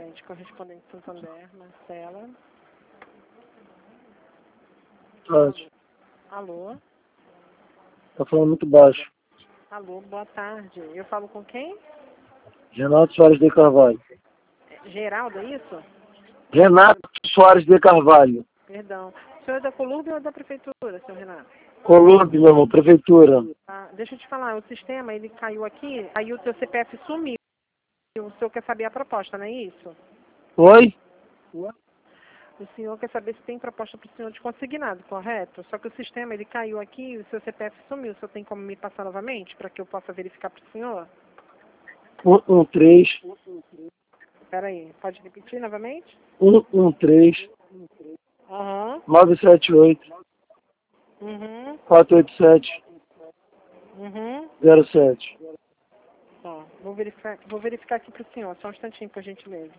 gerente correspondente Santander, Marcela. Tarde. Alô? Tá falando muito baixo. Alô, boa tarde. Eu falo com quem? Renato Soares de Carvalho. Geraldo, é isso? Renato Soares de Carvalho. Perdão. O senhor é da Colurb ou da Prefeitura, seu Renato? Colombo, meu irmão, prefeitura. Ah, deixa eu te falar, o sistema, ele caiu aqui, aí o teu CPF sumiu. O senhor quer saber a proposta, não é isso? Oi? O senhor quer saber se tem proposta para o senhor de consignado, correto? Só que o sistema, ele caiu aqui e o seu CPF sumiu. O senhor tem como me passar novamente para que eu possa verificar para o senhor? 113 Espera aí, pode repetir novamente? 113 Aham. 978 Uhum. 487 Uhum. 07. Ó, vou verificar aqui para o senhor. Só um instantinho, por gentileza.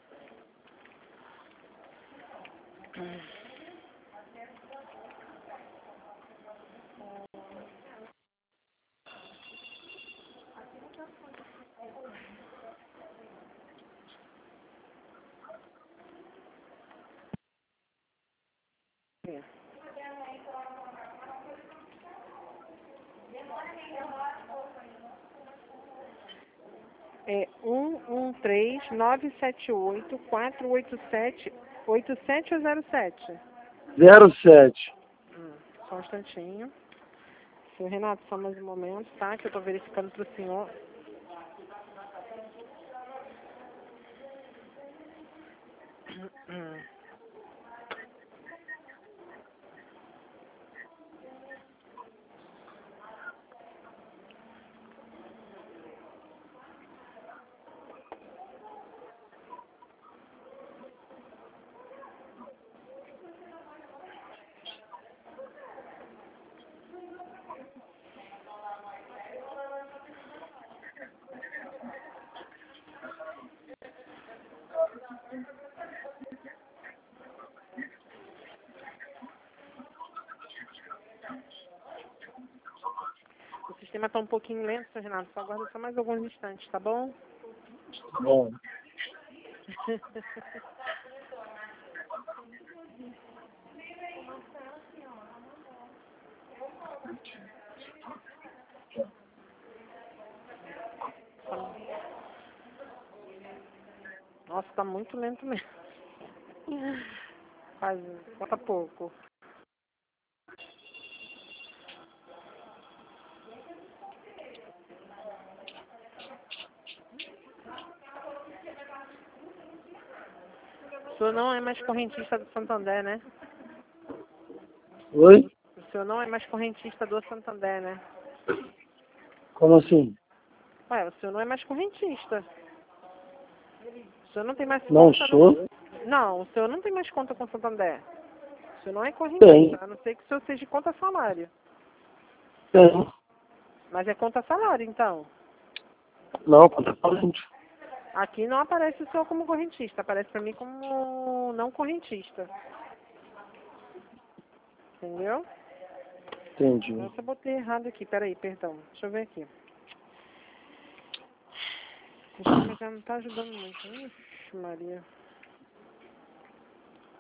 É 113-978-487-87 ou 07? 07. Só um instantinho. Seu Renato, só mais um momento, tá? Que eu tô verificando pro senhor. O sistema tá um pouquinho lento, seu Renato. Só aguarda só mais alguns instantes, tá bom? Bom. Nossa, tá muito lento mesmo. Falta pouco. O senhor não é mais correntista do Santander, né? Oi? O senhor não é mais correntista do Santander, né? Como assim? Ué, o senhor não é mais correntista. O senhor não tem mais Não conta sou? Não, o senhor não tem mais conta com o Santander. O senhor não é Tem. correntista, a não ser que o senhor seja de conta salário. Tem. Mas é conta salário, então. Não, conta corrente. Aqui não aparece o senhor como correntista, aparece pra mim como não correntista. Entendeu? Entendi. Nossa, eu botei errado aqui, peraí, perdão. Deixa eu ver aqui. O sistema já não tá ajudando muito. Ixi, Maria.